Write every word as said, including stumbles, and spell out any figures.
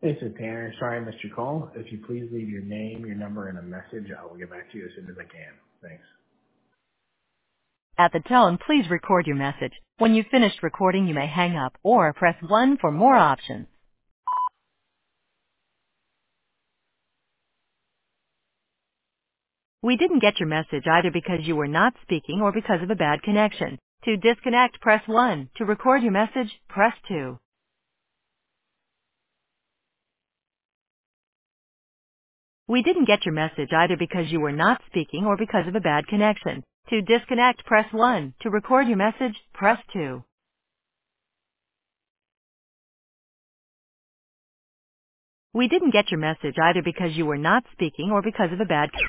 This is Tanner. Sorry I missed your call. If you please leave your name, your number, and a message, I will get back to you as soon as I can. Thanks. At the tone, please record your message. When you've finished recording, you may hang up or press one for more options. We didn't get your message either because you were not speaking or because of a bad connection. To disconnect, press one. To record your message, press two. We didn't get your message either because you were not speaking or because of a bad connection. To disconnect, press one. To record your message, press two. We didn't get your message either because you were not speaking or because of a bad